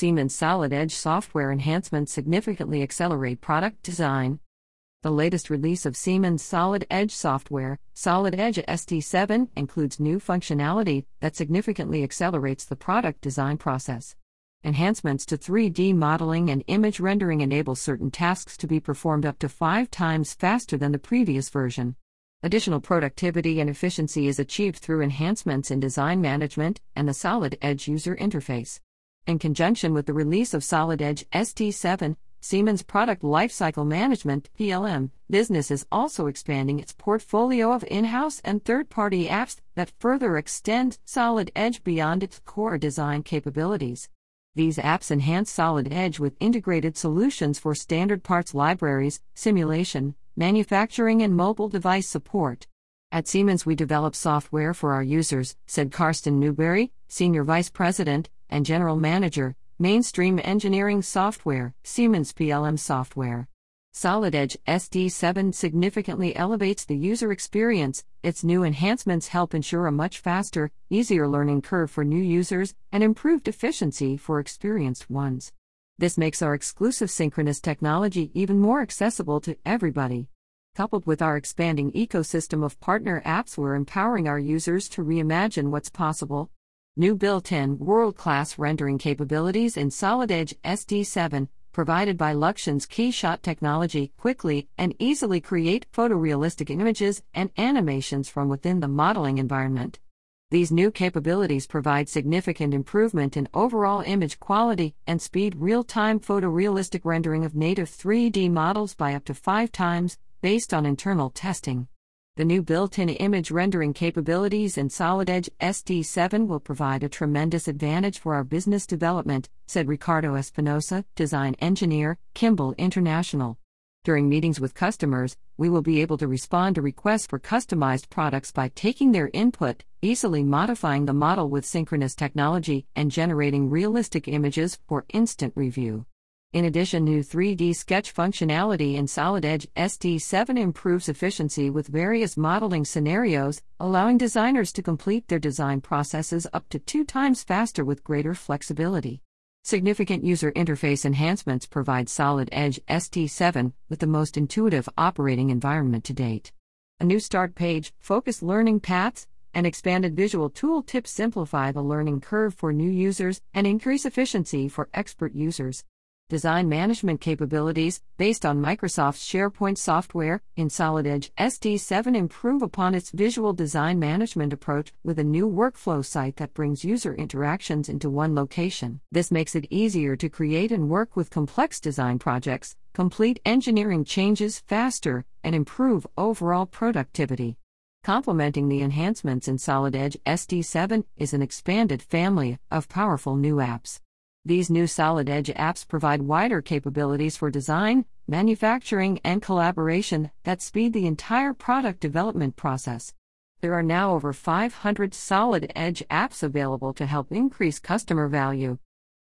Siemens Solid Edge software enhancements significantly accelerate product design. The latest release of Siemens Solid Edge software, Solid Edge ST7, includes new functionality that significantly accelerates the product design process. Enhancements to 3D modeling and image rendering enable certain tasks to be performed up to 5 times faster than the previous version. Additional productivity and efficiency is achieved through enhancements in design management and the Solid Edge user interface. In conjunction with the release of Solid Edge ST7, Siemens Product Lifecycle Management (PLM) business is also expanding its portfolio of in-house and third-party apps that further extend Solid Edge beyond its core design capabilities. These apps enhance Solid Edge with integrated solutions for standard parts libraries, simulation, manufacturing, and mobile device support. At Siemens, we develop software for our users, said Karsten Newberry, Senior Vice President and General Manager, Mainstream Engineering Software, Siemens PLM Software. Solid Edge ST7 significantly elevates the user experience. Its new enhancements help ensure a much faster, easier learning curve for new users and improved efficiency for experienced ones. This makes our exclusive synchronous technology even more accessible to everybody. Coupled with our expanding ecosystem of partner apps, we're empowering our users to reimagine what's possible. New built-in world-class rendering capabilities in Solid Edge ST7, provided by Luxion's KeyShot technology, quickly and easily create photorealistic images and animations from within the modeling environment. These new capabilities provide significant improvement in overall image quality and speed real-time photorealistic rendering of native 3D models by up to 5 times, based on internal testing. The new built-in image rendering capabilities in Solid Edge ST7 will provide a tremendous advantage for our business development, said Ricardo Espinosa, design engineer, Kimball International. During meetings with customers, we will be able to respond to requests for customized products by taking their input, easily modifying the model with synchronous technology, and generating realistic images for instant review. In addition, new 3D sketch functionality in Solid Edge ST7 improves efficiency with various modeling scenarios, allowing designers to complete their design processes up to 2 times faster with greater flexibility. Significant user interface enhancements provide Solid Edge ST7 with the most intuitive operating environment to date. A new start page, focused learning paths, and expanded visual tooltips simplify the learning curve for new users and increase efficiency for expert users. Design management capabilities, based on Microsoft's SharePoint software, in Solid Edge ST7 improve upon its visual design management approach with a new workflow site that brings user interactions into one location. This makes it easier to create and work with complex design projects, complete engineering changes faster, and improve overall productivity. Complementing the enhancements in Solid Edge ST7 is an expanded family of powerful new apps. These new Solid Edge apps provide wider capabilities for design, manufacturing, and collaboration that speed the entire product development process. There are now over 500 Solid Edge apps available to help increase customer value.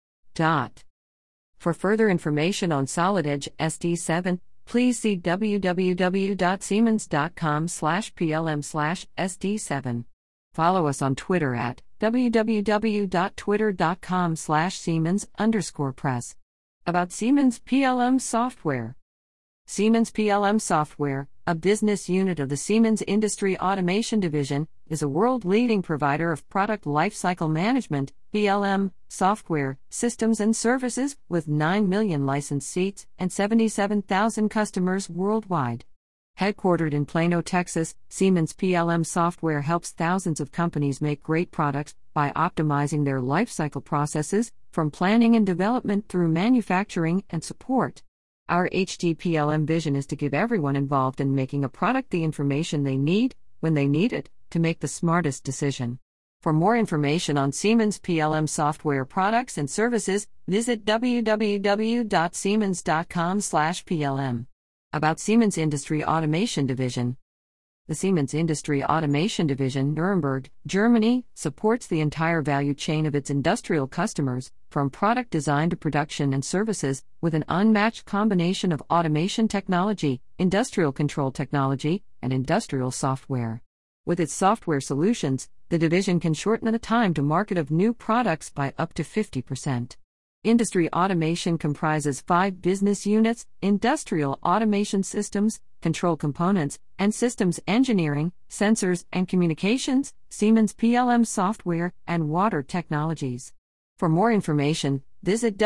For further information on Solid Edge ST7, please see www.siemens.com/plm/ST7. Follow us on Twitter at www.twitter.com/Siemens_press. About Siemens PLM software. Siemens PLM Software, a business unit of the Siemens Industry Automation Division, is a world-leading provider of product lifecycle management (PLM) software, systems and services with 9 million licensed seats and 77,000 customers worldwide. Headquartered in Plano, Texas, Siemens PLM Software helps thousands of companies make great products by optimizing their lifecycle processes, from planning and development through manufacturing and support. Our HDPLM vision is to give everyone involved in making a product the information they need, when they need it, to make the smartest decision. For more information on Siemens PLM software products and services, visit www.siemens.com/plm. About Siemens Industry Automation Division. The Siemens Industry Automation Division, Nuremberg, Germany, supports the entire value chain of its industrial customers, from product design to production and services, with an unmatched combination of automation technology, industrial control technology, and industrial software. With its software solutions, the division can shorten the time to market of new products by up to 50%. Industry automation comprises 5 business units: industrial automation systems, control components, and systems engineering, sensors and communications, Siemens PLM software, and water technologies. For more information, visit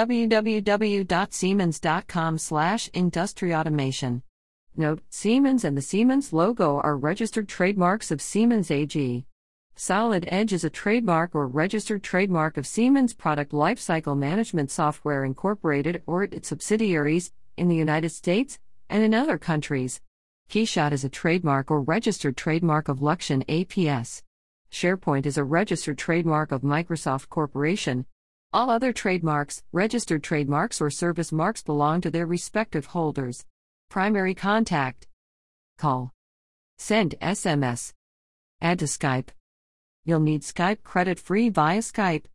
www.siemens.com/industryautomation. Note: Siemens and the Siemens logo are registered trademarks of Siemens AG. Solid Edge is a trademark or registered trademark of Siemens Product Lifecycle Management Software Incorporated or its subsidiaries, in the United States and in other countries. Keyshot is a trademark or registered trademark of Luxion APS. SharePoint is a registered trademark of Microsoft Corporation. All other trademarks, registered trademarks or service marks belong to their respective holders. Primary contact: call, send SMS, add to Skype. You'll need Skype credit free via Skype.